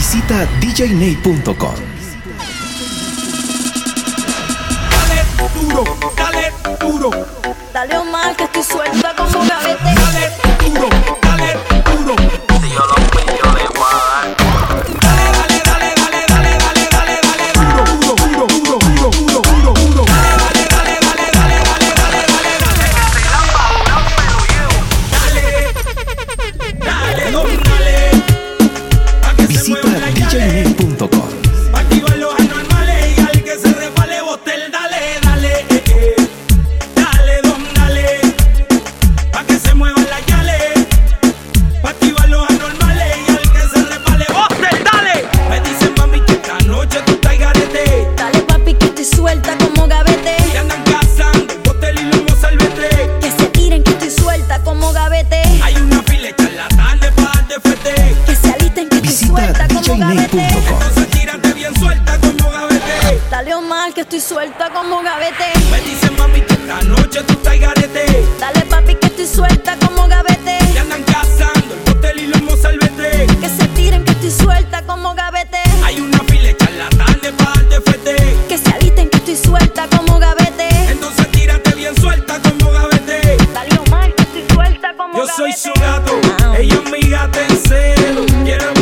Visita djnate.com. Dale duro, dale duro. Dale Omar que estoy suelta como gavete. Dale duro, dale duro. Si yo lo pillo le voy a dar. Dale, dale, dale, dale, dale, dale, dale, dale. Duro, duro, duro, duro, duro, duro, duro. Dale, dale, dale, dale, dale, dale, dale, dale. Se la paula, me lo llevo. Dale, dale, don, dale. Pa' que se Visita mueva la llave. djnate.com. Pa' activar los anormales y al que se resbale botel. Dale, dale, dale, don, dale. Pa' que se muevan las yales. Pa' activar los anormales y al que se resbale botel. Dale. Me dicen mami que esta noche tú estás garete. Dale papi que estoy suelta como gavete. Que andan cazando el botel y los salvete. Que se tiren que estoy suelta como gavete. Hay una fila de charlatanes pa' darte fete. Que se alisten que estoy Visita suelta como gavete. djnate.com. Entonces tírate bien suelta como gavete. Dale Omar que estoy suelta como gavete. Me dicen mami que esta noche tú estás garete. Dale papi que estoy suelta como gavete. Que andan cazando el botel y los salvete. Que se tiren que estoy suelta como gavete. Hay una fila de charlatanes pa' darte fete. Que se alisten que estoy suelta como gavete. Entonces tírate bien suelta como gavete. Dale Omar que estoy suelta como Yo gavete. soy su gato, ella es mi gata en celo. Quiero